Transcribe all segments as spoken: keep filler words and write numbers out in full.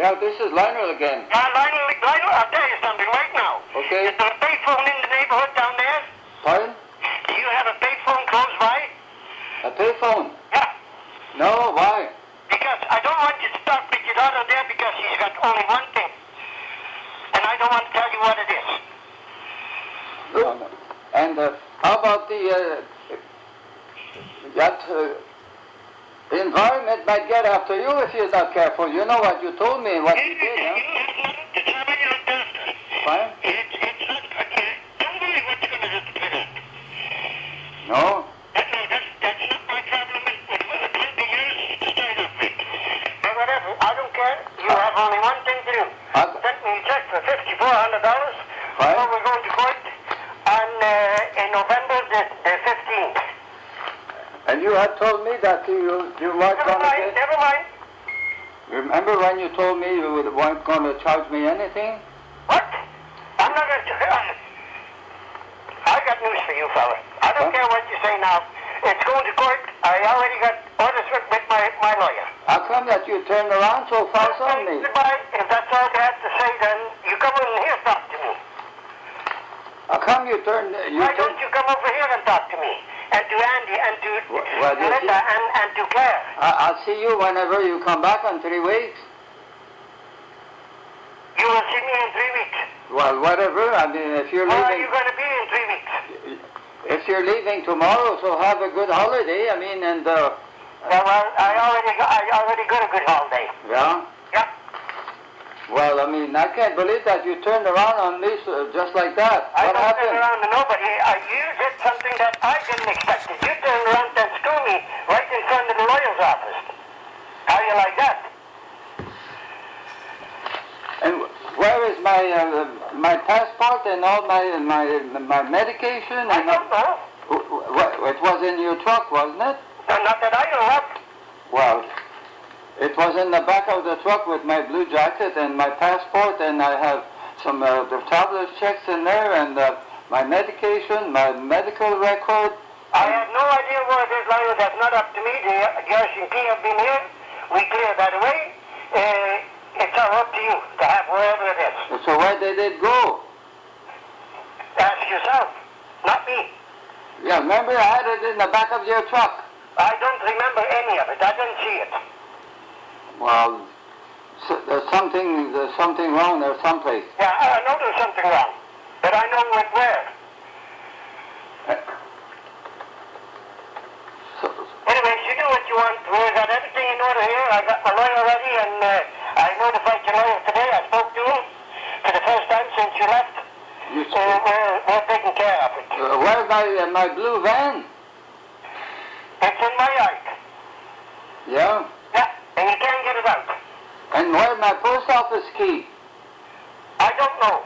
Yeah, this is Lionel again. Yeah, Lionel, Lionel, I'll tell you something right now. Okay. Is there a payphone in the neighborhood down there? Pardon? Do you have a payphone close by? A payphone? Yeah. No, why? Because I don't want you to talk with your daughter there because she's got only one thing. And I don't want to tell you what it is. No, no. And uh, how about the, uh, that uh, the environment might get after you if you're not careful. You know what you told me and what you did, huh? Fine? It's, it's not, I can't, don't worry what's going to happen. No? That, no, that's, that's not my problem. It was twenty years to start off with. But whatever, I don't care. You Uh, have only one thing to do. Uh, Send me a check for fifty-four hundred dollars. Right. Before we're going to court on, uh, in November the, the fifteenth. And you had told me that you, you weren't Never going to mind, get... never mind. Remember when you told me you weren't going to charge me anything? What? I'm not going to... I got news for you, fella. I don't Huh? care what you say now. It's going to court. I already got orders with, with my, my lawyer. How come that you turned around so fast on me? Goodbye. If that's all you have to say, then you come in here and talk to me. How come you turned... You Why turned don't you come over here and talk to me? And to Andy, and to Well, you Melissa, see- and, and to Claire. I, I'll see you whenever you come back in three weeks. You will see me in three weeks. Well, whatever. I mean, if you're Where are leaving... you going to be in three weeks? If you're leaving tomorrow, so have a good holiday. I mean, and... Uh, Yeah, well, I already got, I already got a good holiday. yeah? Yeah. Well, I mean, I can't believe that you turned around on me so, just like that. I What don't happened? turn around to nobody. I, you did something that I didn't expect. You turned around and screwed me right in front of the lawyer's office. How you like that? And where is my uh, my passport and all my my my medication? I And don't know. W- w- it was in your truck, wasn't it? No, not that I know of. Well, it was in the back of the truck with my blue jacket and my passport, and I have some uh, the traveler's checks in there, and uh, my medication, my medical record. I have no idea where it is, Lionel. That's not up to me. The, the R C M P have been here. We cleared that away. Uh, it's all up to you to have wherever it is. So where did it go? Ask yourself, not me. Yeah, remember I had it in the back of your truck. I don't remember any of it. I didn't see it. Well, so there's something there's something wrong there someplace. Yeah, I know there's something wrong, but I know it where. So, Anyways, you do what you want. We got everything in order here. I got my lawyer ready, and uh, I notified your lawyer today. I spoke to him for the first time since you left. you, Uh, we're, we're taking care of it. uh, where's my uh, my blue van? It's in my yard. Yeah. Yeah, and you can't get it out. And where's my post office key? I don't know.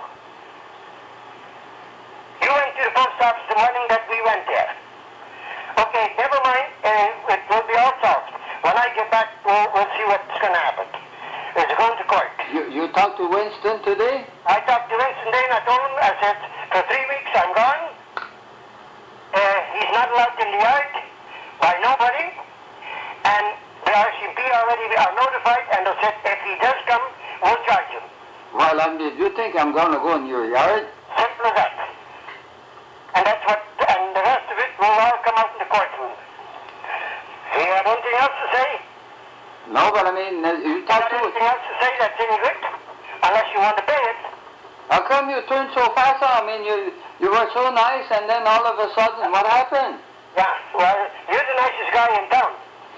You went to the post office the morning that we went there. Okay, never mind. Uh, it will be all solved. When I get back, we'll, we'll see what's going to happen. It's going to court. You you talked to Winston today? I talked to Winston Day and I told him, I said, for three weeks I'm gone. Uh, he's not allowed in the yard by nobody. And the R C M P already are notified, and they said if he does come, we'll charge him. Well, I mean, you think I'm going to go in your yard? Simple as that. And that's what, and the rest of it will all come out in the courtroom. You have anything else to say? No, but I mean, uh, you You talked have to anything else to say that's any good? Unless you want to pay it. How come you turned so fast on? I mean, you you were so nice, and then all of a sudden, what happened? Yeah, well, you're the nicest guy in town.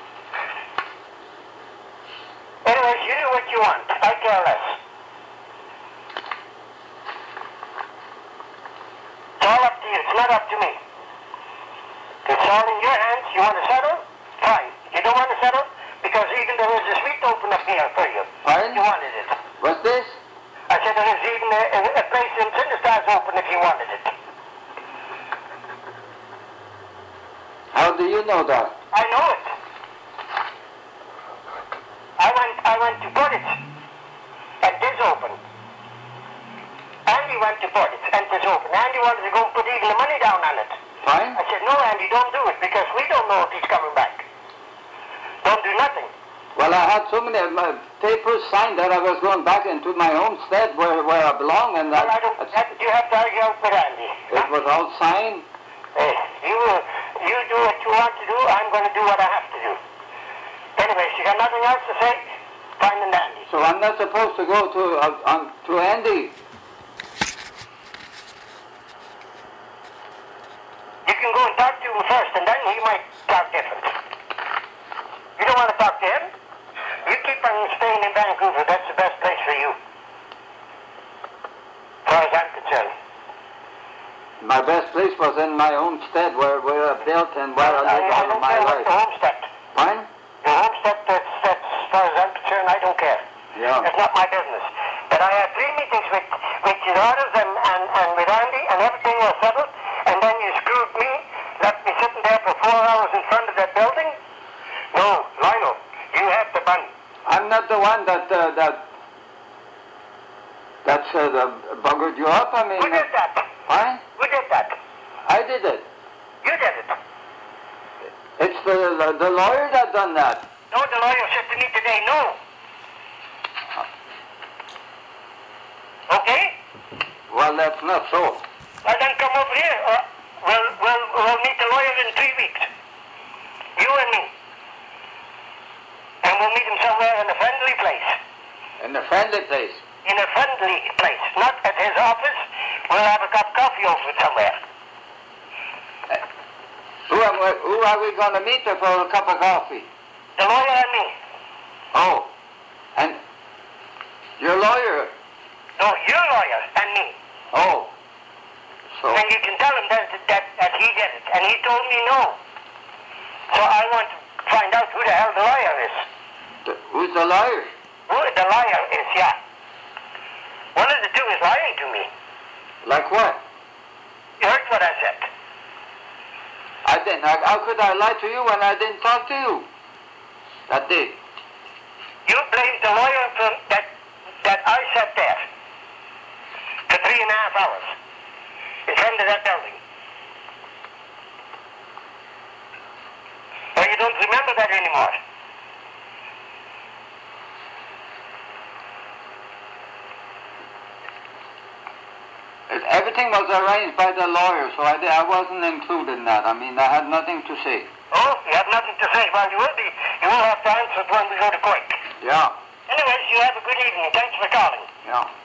Anyways, you do what you want. I care less. It's all up to you. It's not up to me. It's all in your hands. You want to settle? Fine. You don't want to settle? Because even there is a suite open up here for you. Pardon? You wanted it. What's this? I said there is even a, a, a place in Cinderstars open if you wanted it. How do you know that? I know it. I went I went to Portage and this open. Andy went to Portage and this open. Andy wanted to go and put even the money down on it. Fine. I said, no, Andy, don't do it because we don't know if he's coming back. Don't do nothing. Well, I had so many of my papers signed that I was going back into my homestead where, where I belong, and that, Well, I don't, that, you have to argue out with Andy. it was all signed. Eh, you, you do what you want to do, I'm going to do what I have to do. Anyways, you got nothing else to say? Fine and dandy. So I'm not supposed to go to uh, um, to Andy. You can go and talk to him first, and then he might talk different. You don't want to talk to him? You keep on staying in Vancouver. That's the best place for you. As far as I'm concerned. My best place was in my homestead where, where I built and where I lived all of my life. The homestead. Fine? The homestead, that's, that's, as far as I'm concerned, I don't care. Yeah. It's not my business. But I had three meetings with, with your daughters and, and, and with Andy, and everything was settled, and then you screwed me, left me sitting there for four hours in front of that building. No, Lionel, you have the bun. I'm not the one that uh, that that's uh, the buggered you up. I mean, Who did that? fine. Who did that? I did it. You did it. It's the, the the lawyer that done that. No, the lawyer said to me today, no. Okay? Well, that's not so. Well, then come over here. Uh, we'll, we'll, we'll meet the lawyer in three weeks. You and me. And we'll meet him somewhere in a friendly place. In a friendly place. In a friendly place. Not at his office. We'll have a cup of coffee over somewhere. Uh, who, am we, who are we going to meet for a cup of coffee? The lawyer and me. Oh, and your lawyer. No, your lawyer and me. Oh, so And you can tell him that, that, that he did it. And he told me no. So I want to find out who the hell the lawyer is. the, who's the lawyer? Who the lawyer is, yeah. One of the two is lying to me. Like what? You heard what I said. I didn't. I, how could I lie to you when I didn't talk to you? That day. You blamed the lawyer for that, that I sat there for three and a half hours in front of that building. Or you don't remember that anymore. It- Everything was arranged by the lawyer, so I, di- I wasn't included in that. I mean, I had nothing to say. Oh, you have nothing to say. Well, you will be. You will have to answer it when we go to court. Yeah, Anyways, you have a good evening. Thanks for calling. yeah.